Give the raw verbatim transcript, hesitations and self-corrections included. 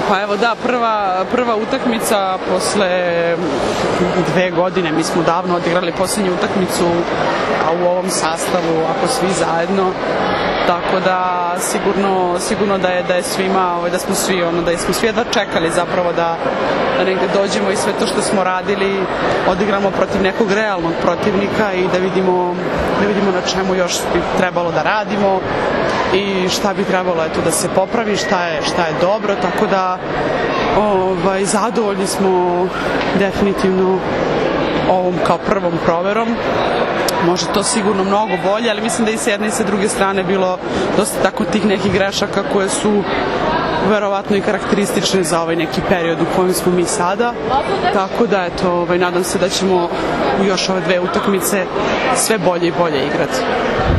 Pa evo da, prva, prva utakmica posle dve godine, mi smo davno odigrali posljednju utakmicu a u ovom sastavu, ako svi zajedno, tako da sigurno, sigurno da je da je svima, ovaj, da smo svi ono, da smo svi jedva čekali zapravo da, da negde dođemo i sve to što smo radili odigramo protiv nekog realnog protivnika i da vidimo, da vidimo na čemu još bi trebalo da radimo i šta bi trebalo eto, da se popravi, šta je, šta je dobro, tako da ovaj, zadovoljni smo definitivno ovom kao prvom proverom. Može to sigurno mnogo bolje, ali mislim da i sa jedne i sa druge strane bilo dosta tako tih nekih grešaka koje su verovatno i karakteristične za ovaj neki period u kojem smo mi sada. Tako da, eto, ovaj, nadam se da ćemo u još ove dve utakmice sve bolje i bolje igrati.